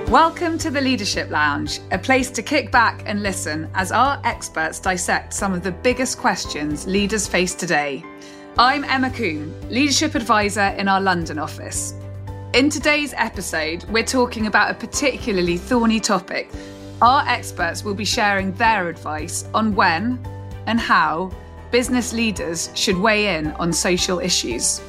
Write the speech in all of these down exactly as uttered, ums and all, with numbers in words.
Welcome to the Leadership Lounge, a place to kick back and listen as our experts dissect some of the biggest questions leaders face today. I'm Emma Coon, Leadership Advisor in our London office. In today's episode, we're talking about a particularly thorny topic. Our experts will be sharing their advice on when and how business leaders should weigh in on social issues.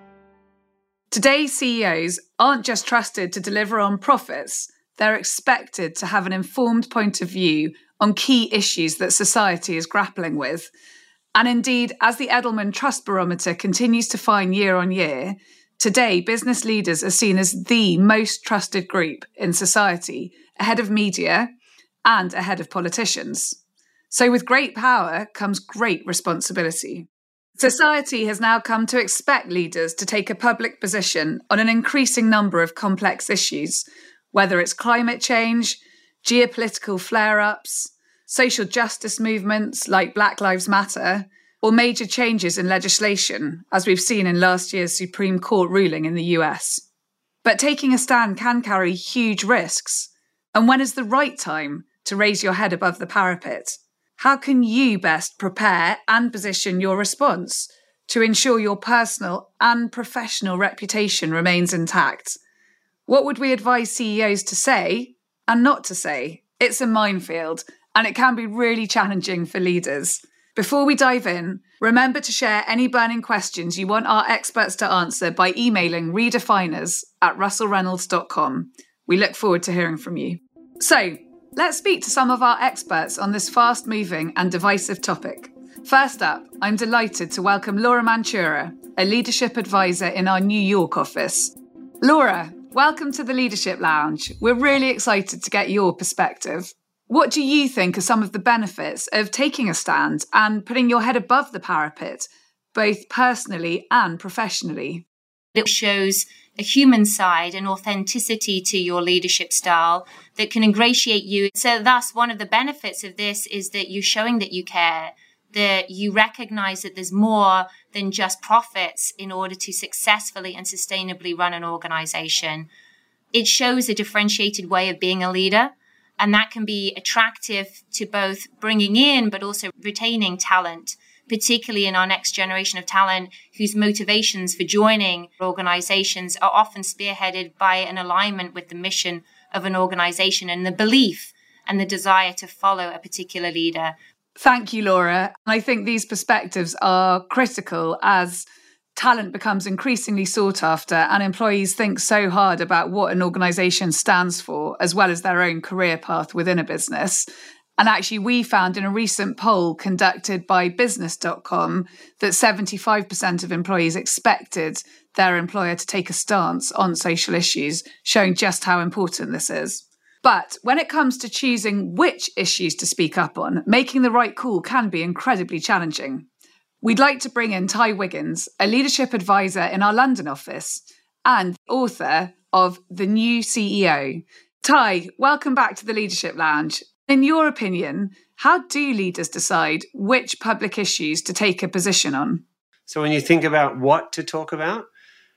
Today's C E Os aren't just trusted to deliver on profits, they're expected to have an informed point of view on key issues that society is grappling with. And indeed, as the Edelman Trust Barometer continues to find year on year, today business leaders are seen as the most trusted group in society, ahead of media and ahead of politicians. So with great power comes great responsibility. Society has now come to expect leaders to take a public position on an increasing number of complex issues, whether it's climate change, geopolitical flare-ups, social justice movements like Black Lives Matter, or major changes in legislation, as we've seen in last year's Supreme Court ruling in the U S. But taking a stand can carry huge risks. And when is the right time to raise your head above the parapet? How can you best prepare and position your response to ensure your personal and professional reputation remains intact? What would we advise C E Os to say and not to say? It's a minefield, and it can be really challenging for leaders. Before we dive in, remember to share any burning questions you want our experts to answer by emailing redefiners at russell reynolds dot com. We look forward to hearing from you. So, let's speak to some of our experts on this fast-moving and divisive topic. First up, I'm delighted to welcome Laura Mantura, a leadership advisor in our New York office. Laura, welcome to the Leadership Lounge. We're really excited to get your perspective. What do you think are some of the benefits of taking a stand and putting your head above the parapet, both personally and professionally? It shows a human side and authenticity to your leadership style that can ingratiate you. So thus, one of the benefits of this is that you're showing that you care, that you recognize that there's more than just profits in order to successfully and sustainably run an organization. It shows a differentiated way of being a leader, and that can be attractive to both bringing in but also retaining talent, particularly in our next generation of talent whose motivations for joining organizations are often spearheaded by an alignment with the mission of an organization and the belief and the desire to follow a particular leader. Thank you, Laura. I think these perspectives are critical as talent becomes increasingly sought after and employees think so hard about what an organisation stands for, as well as their own career path within a business. And actually, we found in a recent poll conducted by business dot com that seventy-five percent of employees expected their employer to take a stance on social issues, showing just how important this is. But when it comes to choosing which issues to speak up on, making the right call can be incredibly challenging. We'd like to bring in Ty Wiggins, a leadership advisor in our London office and author of The New C E O. Ty, welcome back to the Leadership Lounge. In your opinion, how do leaders decide which public issues to take a position on? So when you think about what to talk about,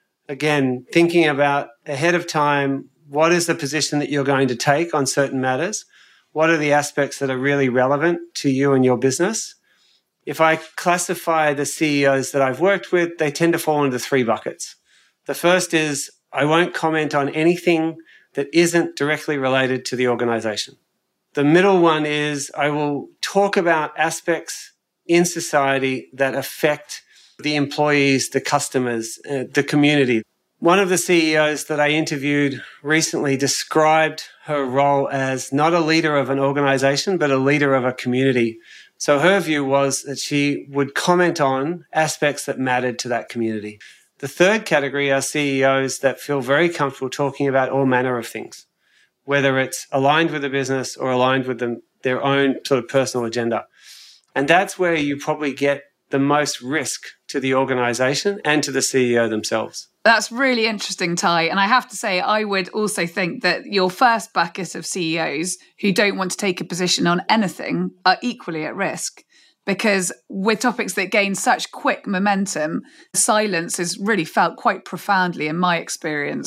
again, thinking about ahead of time, what is the position that you're going to take on certain matters? What are the aspects that are really relevant to you and your business? If I classify the C E Os that I've worked with, they tend to fall into three buckets. The first is I won't comment on anything that isn't directly related to the organization. The middle one is I will talk about aspects in society that affect the employees, the customers, uh, the community. One of the C E Os that I interviewed recently described her role as not a leader of an organization, but a leader of a community. So her view was that she would comment on aspects that mattered to that community. The third category are C E Os that feel very comfortable talking about all manner of things, whether it's aligned with the business or aligned with them, their own sort of personal agenda. And that's where you probably get the most risk to the organization and to the C E O themselves. That's really interesting, Ty. And I have to say, I would also think that your first bucket of C E Os who don't want to take a position on anything are equally at risk. Because with topics that gain such quick momentum, silence is really felt quite profoundly in my experience,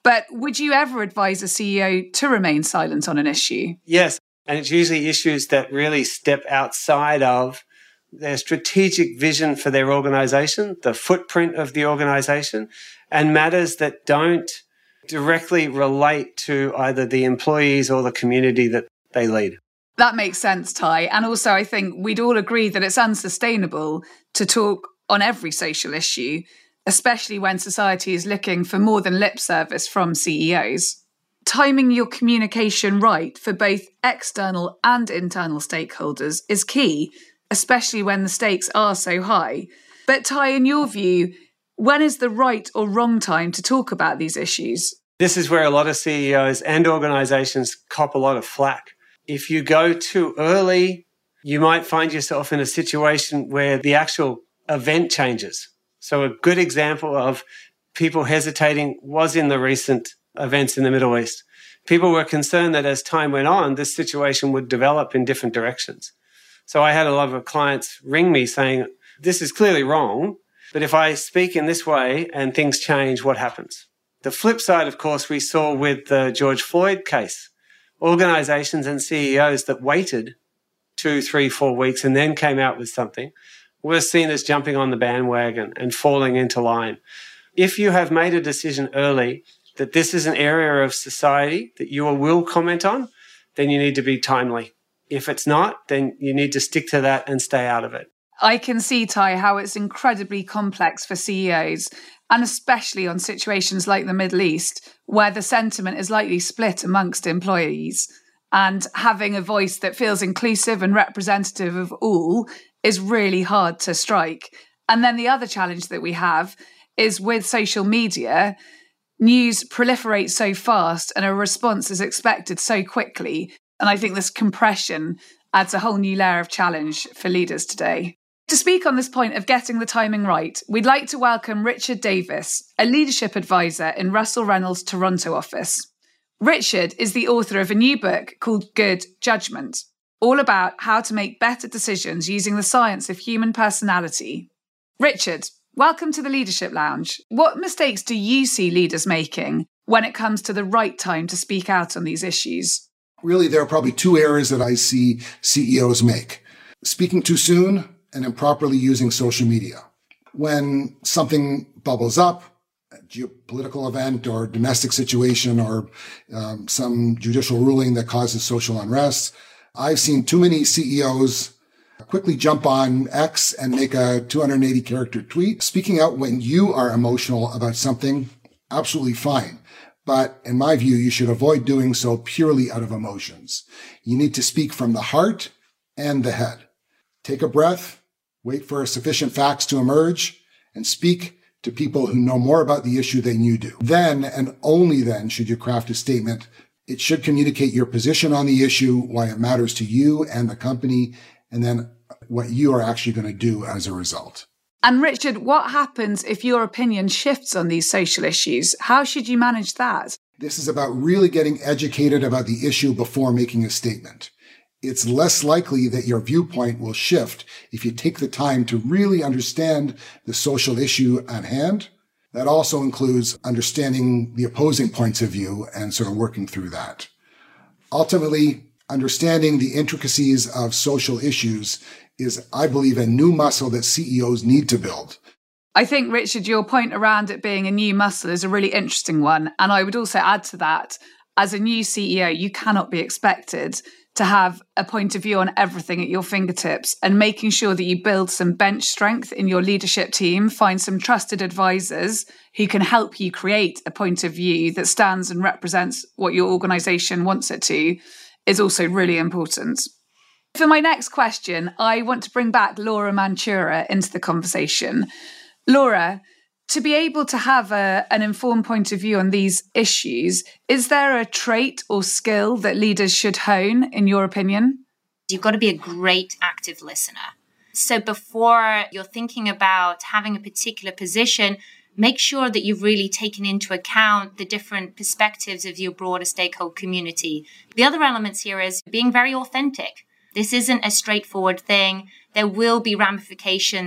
But would you ever advise a C E O to remain silent on an issue? Yes. And it's usually issues that really step outside of their strategic vision for their organization, the footprint of the organization, and matters that don't directly relate to either the employees or the community that they lead. That makes sense, Ty. And also, I think we'd all agree that it's unsustainable to talk on every social issue, especially when society is looking for more than lip service from C E Os. Timing your communication right for both external and internal stakeholders is key, especially when the stakes are so high. But Ty, in your view, when is the right or wrong time to talk about these issues? This is where a lot of C E Os and organizations cop a lot of flack. If you go too early, you might find yourself in a situation where the actual event changes. So a good example of people hesitating was in the recent events in the Middle East. People were concerned that as time went on, this situation would develop in different directions. So I had a lot of clients ring me saying, this is clearly wrong, but if I speak in this way and things change, what happens? The flip side, of course, we saw with the George Floyd case. Organizations and C E Os that waited two, three, four weeks and then came out with something were seen as jumping on the bandwagon and falling into line. If you have made a decision early that this is an area of society that you will comment on, then you need to be timely. If it's not, then you need to stick to that and stay out of it. I can see, Ty, how it's incredibly complex for C E Os, and especially on situations like the Middle East, where the sentiment is likely split amongst employees. And having a voice that feels inclusive and representative of all is really hard to strike. And then the other challenge that we have is with social media, news proliferates so fast and a response is expected so quickly. And I think this compression adds a whole new layer of challenge for leaders today. To speak on this point of getting the timing right, we'd like to welcome Richard Davis, a leadership advisor in Russell Reynolds' Toronto office. Richard is the author of a new book called Good Judgment, all about how to make better decisions using the science of human personality. Richard, welcome to the Leadership Lounge. What mistakes do you see leaders making when it comes to the right time to speak out on these issues? Really, there are probably two errors that I see C E Os make. Speaking too soon and improperly using social media. When something bubbles up, a geopolitical event or domestic situation or um, some judicial ruling that causes social unrest, I've seen too many C E Os quickly jump on X and make a two hundred eighty character tweet. Speaking out when you are emotional about something, absolutely fine. But in my view, you should avoid doing so purely out of emotions. You need to speak from the heart and the head. Take a breath, wait for sufficient facts to emerge, and speak to people who know more about the issue than you do. Then, and only then, should you craft a statement. It should communicate your position on the issue, why it matters to you and the company, and then what you are actually going to do as a result. And Richard, what happens if your opinion shifts on these social issues? How should you manage that? This is about really getting educated about the issue before making a statement. It's less likely that your viewpoint will shift if you take the time to really understand the social issue at hand. That also includes understanding the opposing points of view and sort of working through that. Ultimately, understanding the intricacies of social issues is, I believe, a new muscle that C E Os need to build. I think, Richard, your point around it being a new muscle is a really interesting one. And I would also add to that, as a new C E O, you cannot be expected to have a point of view on everything at your fingertips, and making sure that you build some bench strength in your leadership team, find some trusted advisors who can help you create a point of view that stands and represents what your organization wants it to, is also really important. For my next question, I want to bring back Laura Mantura into the conversation. Laura, to be able to have a, an informed point of view on these issues, is there a trait or skill that leaders should hone, in your opinion? You've got to be a great active listener. So before you're thinking about having a particular position, make sure that you've really taken into account the different perspectives of your broader stakeholder community. The other elements here is being very authentic. This isn't a straightforward thing. There will be ramifications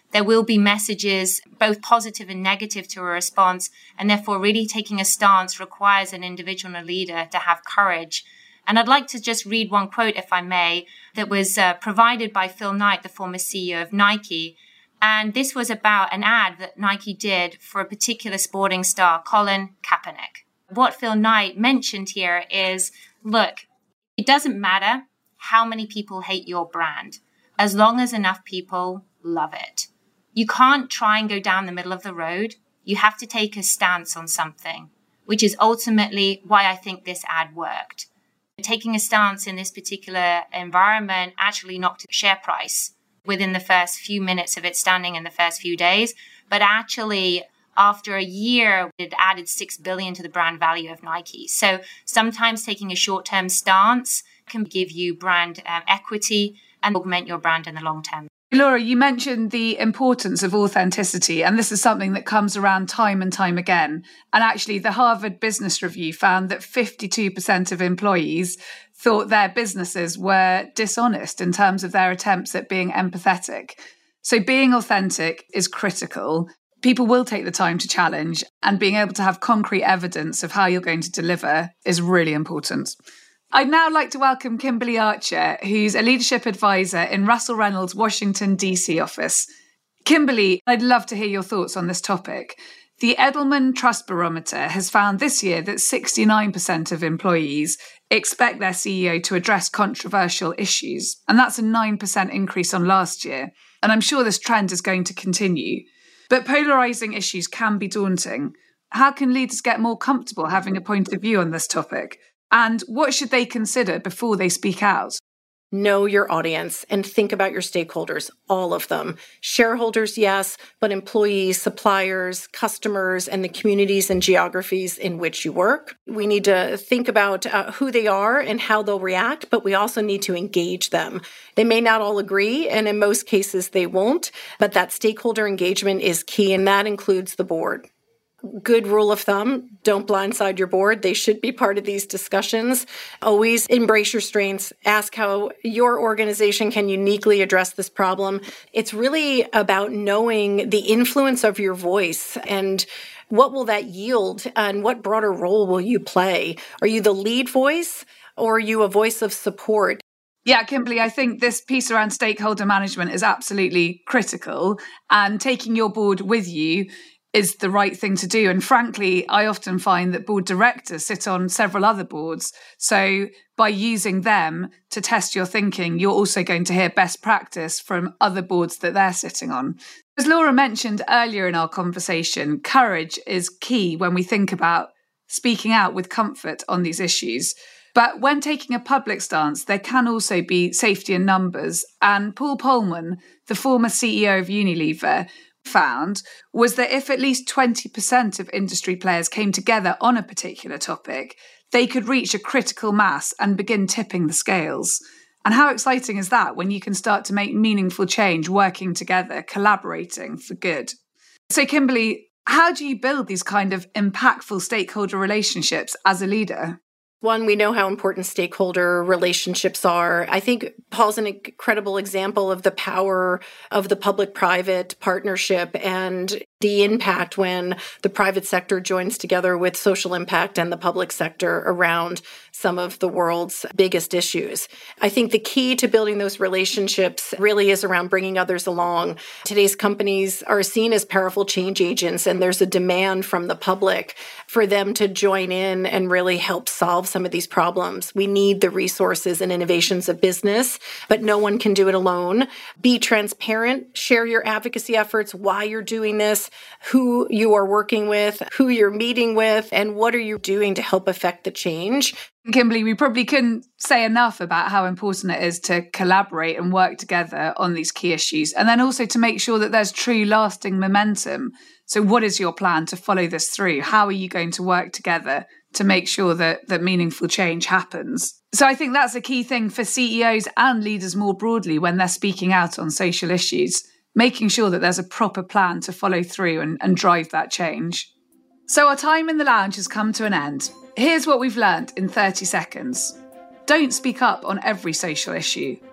There will be messages, both positive and negative, to a response. And therefore, really taking a stance requires an individual and a leader to have courage. And I'd like to just read one quote, if I may, that was uh, provided by Phil Knight, the former C E O of Nike. And this was about an ad that Nike did for a particular sporting star, Colin Kaepernick. What Phil Knight mentioned here is, look, it doesn't matter how many people hate your brand, as long as enough people love it. You can't try and go down the middle of the road. You have to take a stance on something, which is ultimately why I think this ad worked. Taking a stance in this particular environment actually knocked the share price within the first few minutes of it standing in the first few days. But actually, after a year, it added six billion dollars to the brand value of Nike. So sometimes taking a short-term stance can give you brand um, equity and augment your brand in the long term. Laura, you mentioned the importance of authenticity, and this is something that comes around time and time again. And actually, the Harvard Business Review found that fifty-two percent of employees thought their businesses were dishonest in terms of their attempts at being empathetic. So being authentic is critical. People will take the time to challenge, and being able to have concrete evidence of how you're going to deliver is really important. I'd now like to welcome Kimberly Archer, who's a leadership advisor in Russell Reynolds' Washington, D C office. Kimberly, I'd love to hear your thoughts on this topic. The Edelman Trust Barometer has found this year that sixty-nine percent of employees expect their C E O to address controversial issues, and that's a nine percent increase on last year. And I'm sure this trend is going to continue. But polarising issues can be daunting. How can leaders get more comfortable having a point of view on this topic? And what should they consider before they speak out? Know your audience and think about your stakeholders, all of them. Shareholders, yes, but employees, suppliers, customers, and the communities and geographies in which you work. We need to think about uh, who they are and how they'll react, but we also need to engage them. They may not all agree, and in most cases they won't, but that stakeholder engagement is key, and that includes the board. Good rule of thumb, don't blindside your board. They should be part of these discussions. Always embrace your strengths. Ask how your organization can uniquely address this problem. It's really about knowing the influence of your voice and what will that yield and what broader role will you play? Are you the lead voice or are you a voice of support? Yeah, Kimberly, I think this piece around stakeholder management is absolutely critical, and taking your board with you is the right thing to do. And frankly, I often find that board directors sit on several other boards. So by using them to test your thinking, you're also going to hear best practice from other boards that they're sitting on. As Laura mentioned earlier in our conversation, courage is key when we think about speaking out with comfort on these issues. But when taking a public stance, there can also be safety in numbers. And Paul Polman, the former C E O of Unilever, found was that if at least twenty percent of industry players came together on a particular topic, they could reach a critical mass and begin tipping the scales. And how exciting is that when you can start to make meaningful change working together, collaborating for good? So Kimberly, how do you build these kind of impactful stakeholder relationships as a leader? One, we know how important stakeholder relationships are. I think Paul's an incredible example of the power of the public-private partnership and the impact when the private sector joins together with social impact and the public sector around some of the world's biggest issues. I think the key to building those relationships really is around bringing others along. Today's companies are seen as powerful change agents, and there's a demand from the public for them to join in and really help solve some of these problems. We need the resources and innovations of business, but no one can do it alone. Be transparent, share your advocacy efforts, why you're doing this, who you are working with, who you're meeting with, and what are you doing to help affect the change. Kimberly, we probably couldn't say enough about how important it is to collaborate and work together on these key issues, and then also to make sure that there's true lasting momentum. So what is your plan to follow this through? How are you going to work together to make sure that, that meaningful change happens? So I think that's a key thing for C E Os and leaders more broadly when they're speaking out on social issues, making sure that there's a proper plan to follow through and, and drive that change. So our time in the lounge has come to an end. Here's what we've learned in thirty seconds. Don't speak up on every social issue.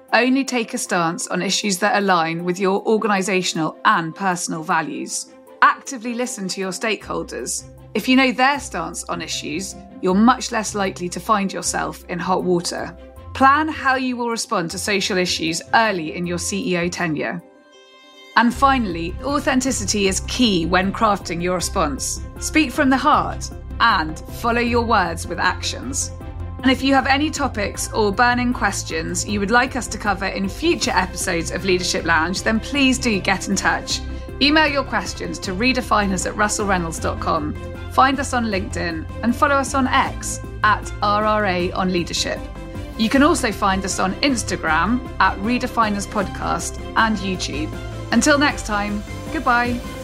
Only take a stance on issues that align with your organisational and personal values. Actively listen to your stakeholders. If you know their stance on issues, you're much less likely to find yourself in hot water. Plan how you will respond to social issues early in your C E O tenure. And finally, authenticity is key when crafting your response. Speak from the heart and follow your words with actions. And if you have any topics or burning questions you would like us to cover in future episodes of Leadership Lounge, then please do get in touch. Email your questions to redefiners at russell reynolds dot com. Find us on LinkedIn and follow us on X at R R A on Leadership. You can also find us on Instagram at Redefiners Podcast and YouTube. Until next time, goodbye.